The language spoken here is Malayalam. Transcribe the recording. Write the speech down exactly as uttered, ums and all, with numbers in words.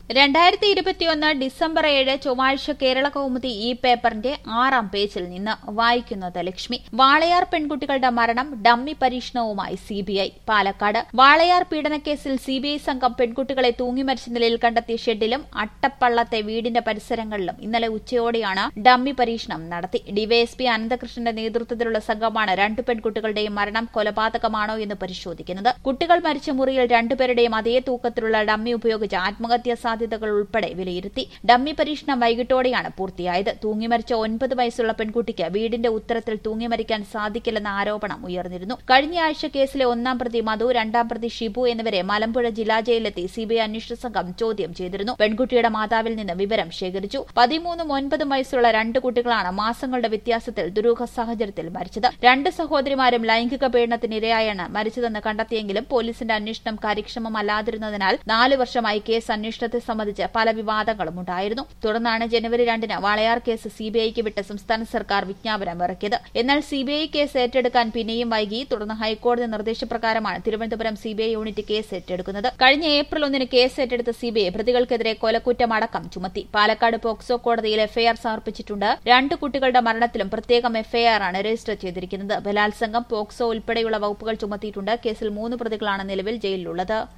രണ്ടായിരത്തി ഇരുപത്തിയൊന്ന് ഡിസംബർ ഏഴ് ചൊവ്വാഴ്ച കേരള കൗമുദി ഈ പേപ്പറിന്റെ ആറാം പേജിൽ നിന്ന് വായിക്കുന്നത് ലക്ഷ്മി. വാളയാർ പെൺകുട്ടികളുടെ മരണം ഡമ്മി പരീക്ഷണവുമായി സിബിഐ. പാലക്കാട് വാളയാർ പീഡനക്കേസിൽ സിബിഐ സംഘം പെൺകുട്ടികളെ തൂങ്ങിമരിച്ച നിലയിൽ കണ്ടെത്തിയ ഷെഡിലും അട്ടപ്പള്ളത്തെ വീടിന്റെ പരിസരങ്ങളിലും ഇന്നലെ ഉച്ചയോടെയാണ് ഡമ്മി പരീക്ഷണം നടത്തി. ഡിവൈഎസ്പി അനന്തകൃഷ്ണന്റെ നേതൃത്വത്തിലുള്ള സംഘമാണ് രണ്ടു പെൺകുട്ടികളുടെയും മരണം കൊലപാതകമാണോ എന്ന് പരിശോധിക്കുന്നത്. കുട്ടികൾ മരിച്ച മുറിയിൽ രണ്ടുപേരുടെയും അതേ തൂക്കത്തിലുള്ള ഡമ്മി ഉപയോഗിച്ച് ആത്മഹത്യാ സാധ്യതകൾ ഉൾപ്പെടെ വിലയിരുത്തി. ഡമ്മി പരീക്ഷണം വൈകിട്ടോടെയാണ് പൂർത്തിയായത്. തൂങ്ങിമരിച്ച ഒൻപത് വയസ്സുള്ള പെൺകുട്ടിക്ക് വീടിന്റെ ഉത്തരത്തിൽ തൂങ്ങിമരിക്കാൻ സാധിക്കില്ലെന്ന ആരോപണം ഉയർന്നിരുന്നു. കഴിഞ്ഞയാഴ്ച കേസിലെ ഒന്നാം പ്രതി മധു, രണ്ടാം പ്രതി ഷിബു എന്നിവരെ മലമ്പുഴ ജില്ലാ ജയിലിലെത്തി സിബിഐ അന്വേഷണ സംഘം ചോദ്യം ചെയ്തിരുന്നു. പെൺകുട്ടിയുടെ മാതാവിൽ നിന്ന് വിവരം ശേഖരിച്ചു. പതിമൂന്നും ഒൻപതും വയസ്സുള്ള രണ്ട് കുട്ടികളാണ് മാസങ്ങളുടെ വ്യത്യാസത്തിൽ ദുരൂഹ സാഹചര്യത്തിൽ മരിച്ചത്. രണ്ട് സഹോദരിമാരും ലൈംഗിക പീഡനത്തിനിരയായാണ് മരിച്ചതെന്ന് കണ്ടെത്തിയെങ്കിലും പോലീസിന്റെ അന്വേഷണം കാര്യക്ഷമമല്ലാതിരുന്നതിനാൽ നാലു വർഷമായി കേസ് അന്വേഷണത്തെ സംബന്ധിച്ച് പല വിവാദങ്ങളും ഉണ്ടായിരുന്നു. തുടർന്നാണ് ജനുവരി രണ്ടിന് വാളയാർ കേസ് സിബിഐക്ക് വിട്ട് സംസ്ഥാന സർക്കാർ വിജ്ഞാപനം ഇറക്കിയത്. എന്നാൽ സിബിഐ കേസ് ഏറ്റെടുക്കാൻ പിന്നെയും വൈകി. തുടർന്ന് ഹൈക്കോടതി നിർദ്ദേശപ്രകാരമാണ് തിരുവനന്തപുരം സിബിഐ യൂണിറ്റ് കേസ് ഏറ്റെടുക്കുന്നത്. കഴിഞ്ഞ ഏപ്രിൽ ഒന്നിന് കേസ് ഏറ്റെടുത്ത സിബിഐ പ്രതികൾക്കെതിരെ കൊലക്കുറ്റമടക്കം ചുമത്തി. പാലക്കാട് പോക്സോ കോടതിയിൽ എഫ്ഐആർ സമർപ്പിച്ചിട്ടുണ്ട്. രണ്ട് കുട്ടികളുടെ മരണത്തിലും പ്രത്യേകം എഫ്ഐആർ ആണ് രജിസ്റ്റർ ചെയ്തിരിക്കുന്നത്. ബലാത്സംഗം, പോക്സോ ഉൾപ്പെടെയുള്ള വകുപ്പുകൾ ചുമത്തിയിട്ടുണ്ട്. കേസിൽ മൂന്ന് പ്രതികളാണ് നിലവിൽ ജയിലിലുള്ളത്.